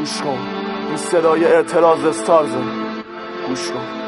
گوش کن، این صدای اعتراض استارزه، گوش کن.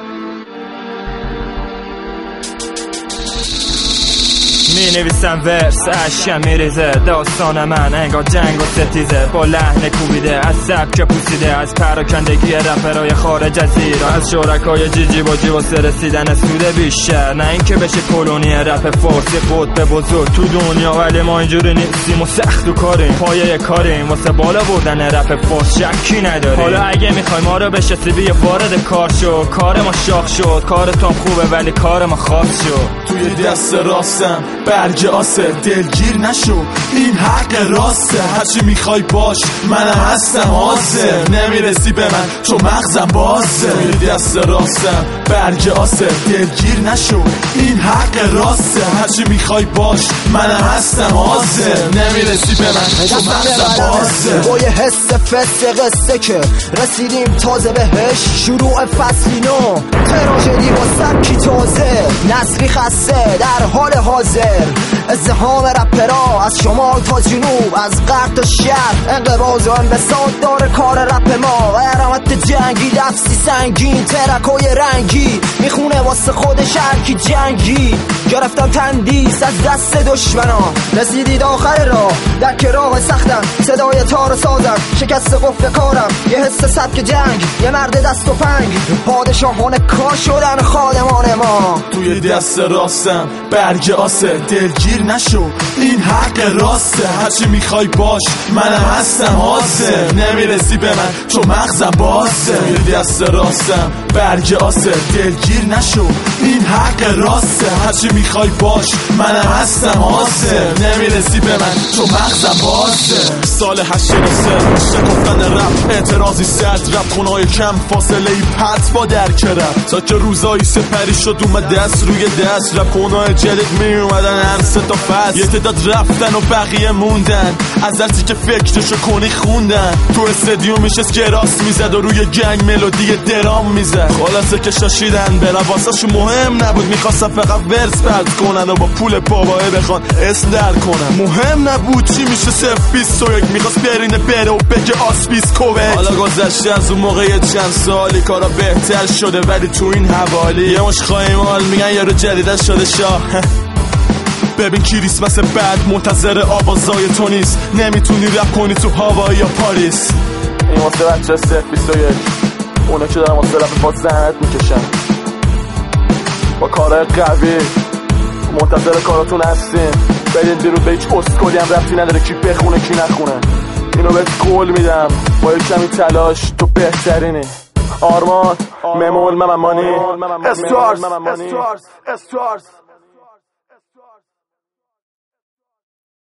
می نویسم ورس اشکم میریزه، داستان من انگار جنگ و ستیزه، با لحن کوبیده از سبک پوسیده، از پراکندگی رپرای خارج از ایران، از شرکای جیجی باجی واسه رسیدن سود بیشتر، نه اینکه بشه کلونی رپ فارسی قطب بزرگ تو دنیا. ولی ما اینجوری نیستیم و سخت و کاریم، پایه کاریم واسه بالا بردن رپ فارس، شکی نداریم. حالا اگه میخوای ما رو بشناسی بیا وارد کار شو، کار ما شاخ شد، کارتون خوبه ولی کار ما خاص شد. توی دست راستم برگ آسه، دلگیر نشو این حق راسته، هرچی میخوای باش منم هستم حاضر، نمیرسی به من تو مغزم بازه. توی دست راستم برگ آسه، دلگیر نشو این حق راسته، هرچی میخوای باش منم هستم حاضر، نمیرسی به من تو مغزم بازه. با یه حس فست قصه که رسیدیم تازه بهش، شروع فصلی نو، تراژدی با سبکی تازه، نصری خسته در حال حاضر، ازدحام رپرها از شمال تا جنوب، از غرب تا شرق، انقباض و انبساط داره کار رپ ما، علامت جنگی لفظی سنگین، ترکای رنگی میخونه واسه خودش هرکی جنگی، گرفتم تندیس از دست دشمنا، رسیدید آخر راه در که راه سختم، صدای تار و سازم شکست قفل کارم، یه حس سبک جنگ، یه مرد دست و پنگ، پادشاهان کار شدن خادمان ما. توی دست راستم برگ آسه، دلگیر نشو این حق راسته، هرچی میخوای باش منم هستم حاضر، نمیرسی به من تو مغزم بازه. توی دست راستم برگ آسه، دلگیر نشو این حق راسته، هرچی میخوای باش منم هستم حاضر، نمیرسی به من تو مغزم بازه. سال 83 شکفتن رپ، اعتراضی صد رپ، خونای کم فاصله ای پت با درک رپ، تا که روزایی سپری شد اومد دست روی دست، رپ خونای جدید می اومدن هر سه تا فصل، یه تعداد رفتن و بقیه موندن، از درسی که فکرشو کنی خوندن، تو استادیوم میشست که راست میزد و روی گنگ ملودی درام میزد، خلاصه که شاشیدن برا واسهشو مهم نبود، میخواستن فقط ورس پرد کنن و با پول باباه بخوان اسم در کنن، مهم نبود چی میشه 021 میخواست برینه بره و بگه آسپیس کوبک. حالا گذشته از اون موقع چند سالی کارا بهتر شده، ولی تو این حوالی یه مش خواهیمال میگن یارو جدیدت شده شاه. ببین کریسمس بعد منتظر آوازای تو نیست، نمیتونی رپ کنی تو هاوایی یا پاریس. این واسه بچه 021 اونا که دارن واسه رپ با زحمت میکشن، با کارهای قوی منتظر کاراتون هستین، برین بیرون به هیچ اسکولی هم ربطی نداره کی بخونه کی نخونه، اینو بهت قول میدم با یک کمی تلاش تو بهترینی. آرمان ممول ممانی استارز